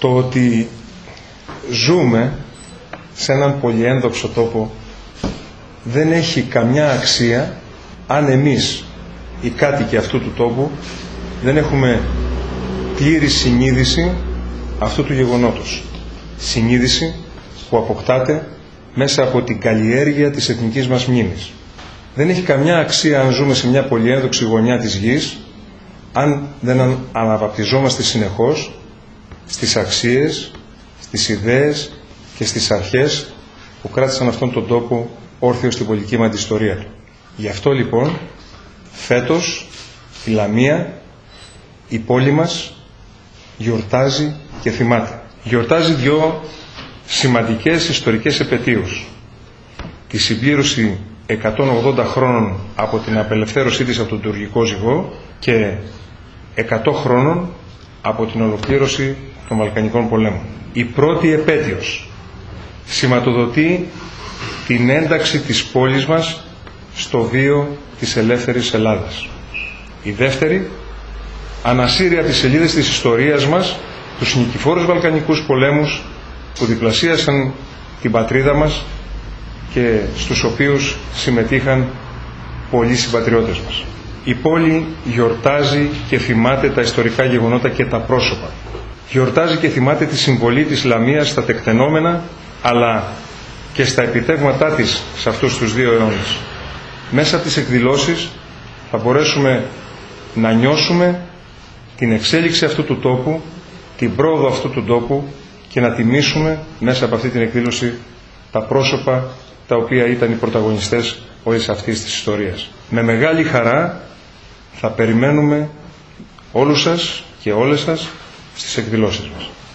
Το ότι ζούμε σε έναν πολυένδοξο τόπο δεν έχει καμιά αξία αν εμείς, οι κάτοικοι αυτού του τόπου, δεν έχουμε πλήρη συνείδηση αυτού του γεγονότος. Συνείδηση που αποκτάται μέσα από την καλλιέργεια της εθνικής μας μνήμης. Δεν έχει καμιά αξία αν ζούμε σε μια πολυένδοξη γωνιά της γης, αν δεν αναβαπτιζόμαστε συνεχώς στις αξίες, στις ιδέες και στις αρχές που κράτησαν αυτόν τον τόπο όρθιο στην πολιτική μας ιστορία του. Γι' αυτό λοιπόν φέτος η Λαμία, η πόλη μας, γιορτάζει και θυμάται. Γιορτάζει δύο σημαντικές ιστορικές επετείους. Τη συμπλήρωση 180 χρόνων από την απελευθέρωσή της από τον τουρκικό ζυγό και 100 χρόνων από την ολοκλήρωση των Βαλκανικών πολέμων. Η πρώτη επέτειος σηματοδοτεί την ένταξη της πόλης μας στο βίο της ελεύθερης Ελλάδας. Η δεύτερη ανασύρει από τις σελίδες της ιστορίας μας τους νικηφόρους Βαλκανικούς πολέμους που διπλασίασαν την πατρίδα μας και στους οποίους συμμετείχαν πολλοί συμπατριώτες μας. Η πόλη γιορτάζει και θυμάται τα ιστορικά γεγονότα και τα πρόσωπα. Γιορτάζει και θυμάται τη συμβολή της Λαμίας στα τεκτενόμενα, αλλά και στα επιτεύγματά της σε αυτούς τους 2 αιώνες. Μέσα από τις εκδηλώσεις θα μπορέσουμε να νιώσουμε την εξέλιξη αυτού του τόπου, την πρόοδο αυτού του τόπου και να τιμήσουμε μέσα από αυτή την εκδήλωση τα πρόσωπα τα οποία ήταν οι πρωταγωνιστές όλης αυτής της ιστορίας. Με μεγάλη χαρά θα περιμένουμε όλους σας και όλες σας στις εκδηλώσεις μας.